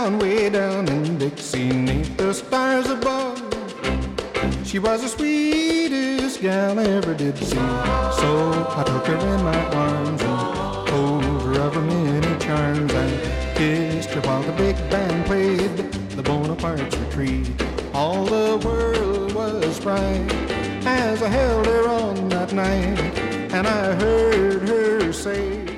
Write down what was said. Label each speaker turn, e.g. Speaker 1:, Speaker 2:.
Speaker 1: way down in Dixie, 'neath the stars above. She was the sweetest gal I ever did see. So I took her in my arms and told her of her many charms. I kissed her while the big band played the Bonaparte's Retreat. All the world was bright as I held her on that night, and I heard her say,